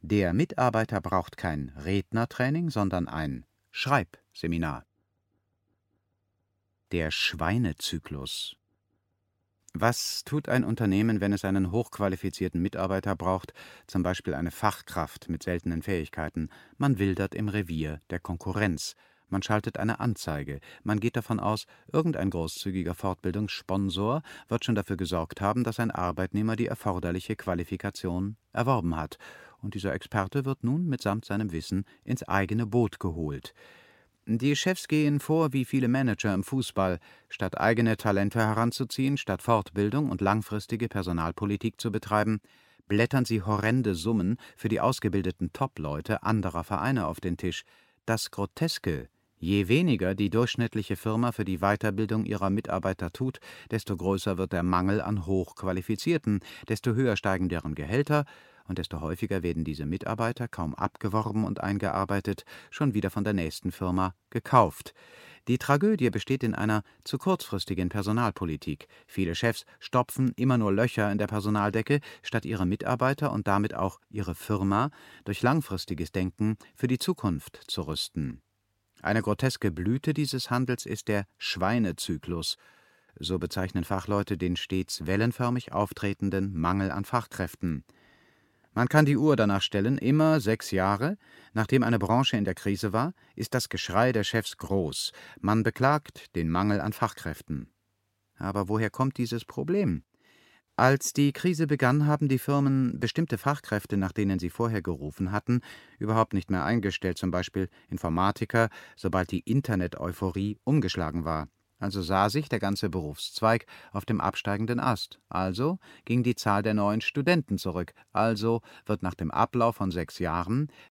Der Mitarbeiter braucht kein Rednertraining, sondern ein Schreibseminar. Der Schweinezyklus. Was tut ein Unternehmen, wenn es einen hochqualifizierten Mitarbeiter braucht, zum Beispiel eine Fachkraft mit seltenen Fähigkeiten? Man wildert im Revier der Konkurrenz. Man schaltet eine Anzeige. Man geht davon aus, irgendein großzügiger Fortbildungssponsor wird schon dafür gesorgt haben, dass ein Arbeitnehmer die erforderliche Qualifikation erworben hat. Und dieser Experte wird nun mitsamt seinem Wissen ins eigene Boot geholt. Die Chefs gehen vor wie viele Manager im Fußball. Statt eigene Talente heranzuziehen, statt Fortbildung und langfristige Personalpolitik zu betreiben, blättern sie horrende Summen für die ausgebildeten Top-Leute anderer Vereine auf den Tisch. Das Groteske: Je weniger die durchschnittliche Firma für die Weiterbildung ihrer Mitarbeiter tut, desto größer wird der Mangel an Hochqualifizierten, desto höher steigen deren Gehälter, und desto häufiger werden diese Mitarbeiter, kaum abgeworben und eingearbeitet, schon wieder von der nächsten Firma gekauft. Die Tragödie besteht in einer zu kurzfristigen Personalpolitik. Viele Chefs stopfen immer nur Löcher in der Personaldecke, statt ihre Mitarbeiter und damit auch ihre Firma durch langfristiges Denken für die Zukunft zu rüsten. Eine groteske Blüte dieses Handels ist der Schweinezyklus. So bezeichnen Fachleute den stets wellenförmig auftretenden Mangel an Fachkräften. Man kann die Uhr danach stellen, immer 6 Jahre, nachdem eine Branche in der Krise war, ist das Geschrei der Chefs groß. Man beklagt den Mangel an Fachkräften. Aber woher kommt dieses Problem? Als die Krise begann, haben die Firmen bestimmte Fachkräfte, nach denen sie vorher gerufen hatten, überhaupt nicht mehr eingestellt, zum Beispiel Informatiker, sobald die Internet-Euphorie umgeschlagen war. Also sah sich der ganze Berufszweig auf dem absteigenden Ast. Also ging die Zahl der neuen Studenten zurück. Also wird nach dem Ablauf von 6 Jahren